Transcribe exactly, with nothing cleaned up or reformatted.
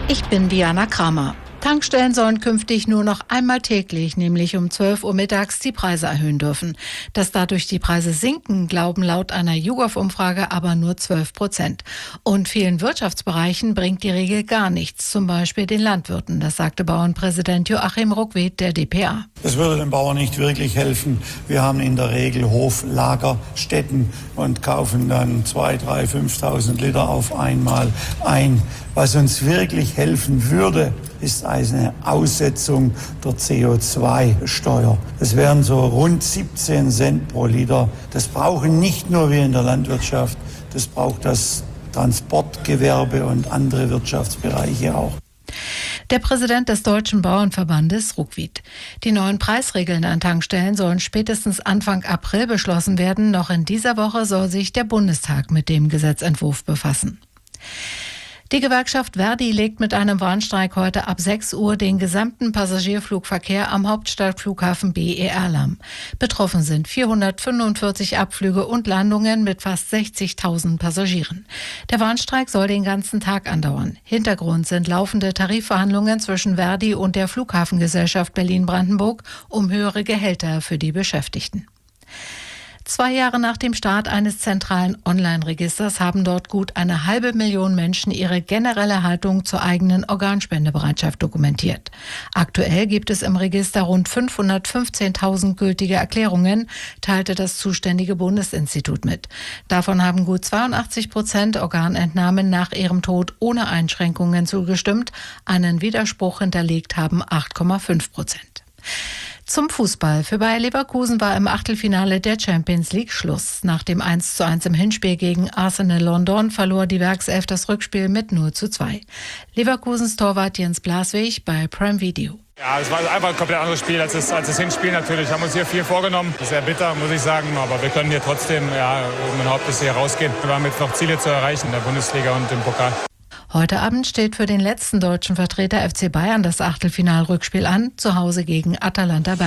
Ich bin Diana Kramer. Tankstellen sollen künftig nur noch einmal täglich, nämlich um zwölf Uhr mittags, die Preise erhöhen dürfen. Dass dadurch die Preise sinken, glauben laut einer YouGov-Umfrage aber nur zwölf Prozent. Und vielen Wirtschaftsbereichen bringt die Regel gar nichts, zum Beispiel den Landwirten. Das sagte Bauernpräsident Joachim Ruckwied der D P A. Das würde den Bauern nicht wirklich helfen. Wir haben in der Regel Hoflagerstätten und kaufen dann zweitausend, dreitausend, fünftausend Liter auf einmal ein. Was uns wirklich helfen würde, ist eine Aussetzung der C O zwei Steuer. Das wären so rund siebzehn Cent pro Liter. Das brauchen nicht nur wir in der Landwirtschaft, das braucht das Transportgewerbe und andere Wirtschaftsbereiche auch. Der Präsident des Deutschen Bauernverbandes, Ruckwied. Die neuen Preisregeln an Tankstellen sollen spätestens Anfang April beschlossen werden. Noch in dieser Woche soll sich der Bundestag mit dem Gesetzentwurf befassen. Die Gewerkschaft Verdi legt mit einem Warnstreik heute ab sechs Uhr den gesamten Passagierflugverkehr am Hauptstadtflughafen B E R lahm. Betroffen sind vierhundertfünfundvierzig Abflüge und Landungen mit fast sechzigtausend Passagieren. Der Warnstreik soll den ganzen Tag andauern. Hintergrund sind laufende Tarifverhandlungen zwischen Verdi und der Flughafengesellschaft Berlin-Brandenburg um höhere Gehälter für die Beschäftigten. Zwei Jahre nach dem Start eines zentralen Online-Registers haben dort gut eine halbe Million Menschen ihre generelle Haltung zur eigenen Organspendebereitschaft dokumentiert. Aktuell gibt es im Register rund fünfhundertfünfzehntausend gültige Erklärungen, teilte das zuständige Bundesinstitut mit. Davon haben gut zweiundachtzig Prozent Organentnahmen nach ihrem Tod ohne Einschränkungen zugestimmt. Einen Widerspruch hinterlegt haben acht Komma fünf Prozent. Zum Fußball. Für Bayer Leverkusen war im Achtelfinale der Champions League Schluss. Nach dem eins zu eins im Hinspiel gegen Arsenal London verlor die Werkself das Rückspiel mit null zu zwei. Leverkusens Torwart Jens Blaswig bei Prime Video. Ja, es war einfach ein komplett anderes Spiel als das, als das Hinspiel natürlich. Wir haben uns hier viel vorgenommen. Das ist sehr bitter, muss ich sagen. Aber wir können hier trotzdem ja, oben in Hauptbisse hier rausgehen. Wir haben jetzt noch Ziele zu erreichen in der Bundesliga und im Pokal. Heute Abend steht für den letzten deutschen Vertreter F C Bayern das Achtelfinal-Rückspiel an, zu Hause gegen Atalanta Bergamo.